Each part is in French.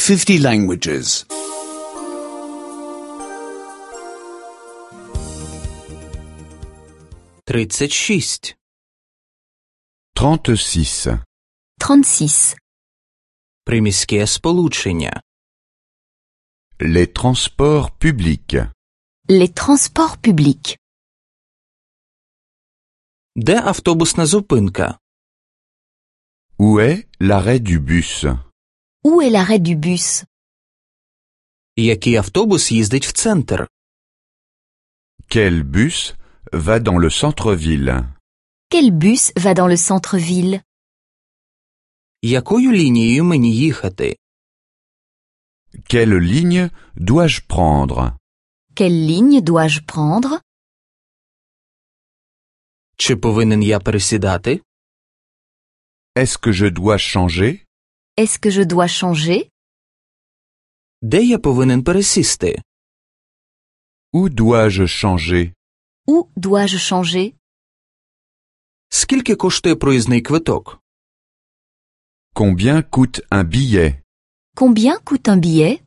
50 languages. 36. 36. 36. Приміське сполучення. Les transports publics. Les transports publics. Де автобусна зупинка? Où est l'arrêt du bus? Où est l'arrêt du bus? Який автобус їздить в центр? Quel bus va dans le centre-ville? Quel bus va dans le centre-ville? Якою лінією мені їхати? Quelle ligne dois-je prendre? Quelle ligne dois-je prendre? Чи повинен я пересідати? Est-ce que je dois changer? Est-ce que je dois changer? Де я повинен пересісти? Où dois-je changer? Où dois-je changer? Скільки коштує проїзний квиток? Combien coûte un billet? Combien coûte un billet?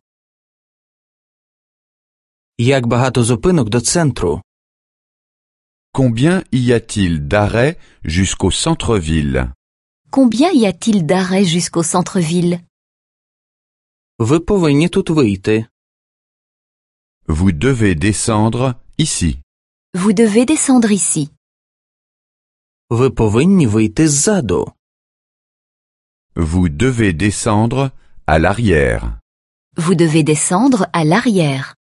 Як багато зупинок до центру? Combien y a-t-il d'arrêts jusqu'au centre-ville? Combien y a-t-il d'arrêts jusqu'au centre-ville? Ви повинні тут вийти. Vous devez descendre ici. Vous devez descendre ici. Ви повинні вийти ззаду. Vous devez descendre à l'arrière. Vous devez descendre à l'arrière.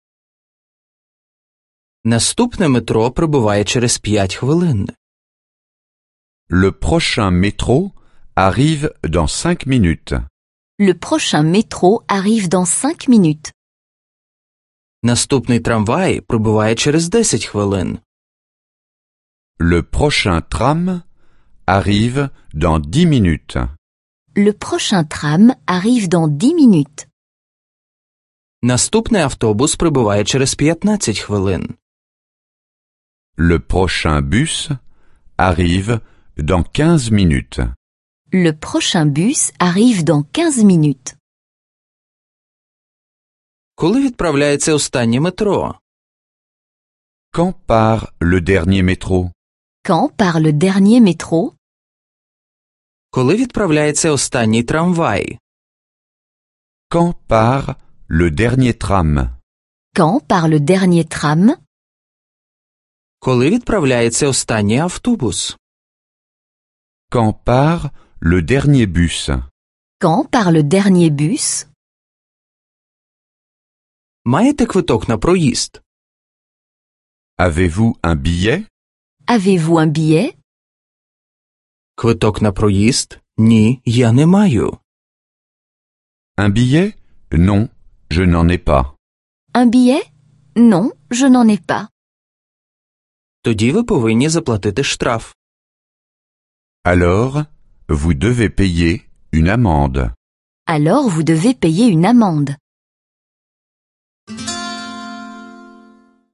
Наступне метро прибуває через 5 хвилин. Le prochain métro arrive dans 5 minutes. Le prochain métro arrive dans 5 minutes. Наступний трамвай прибуває через 10 хвилин. Le prochain tram arrive dans 10 minutes. Le prochain tram arrive dans 10 minutes. Наступний автобус прибуває через 15 хвилин. Le prochain bus arrive dans 15 minutes. Le prochain bus arrive dans 15 minutes. Коли відправляється останнє метро? Quand part le dernier métro? Quand part le dernier métro? Коли відправляється останній трамвай? Quand part le dernier tram? Quand part le dernier tram? Коли відправляється останній автобус? Quand part le dernier bus? Quand part le dernier bus? Маєте квиток на проїзд? Avez-vous un billet? Avez-vous un billet? Квиток на проїзд? Ні, я не маю. Un billet? Non, je n'en ai pas. Un billet? Non, je n'en ai pas. Тоді ви повинні заплатити штраф. Alors, vous devez payer une amende. Alors vous devez payer une amende.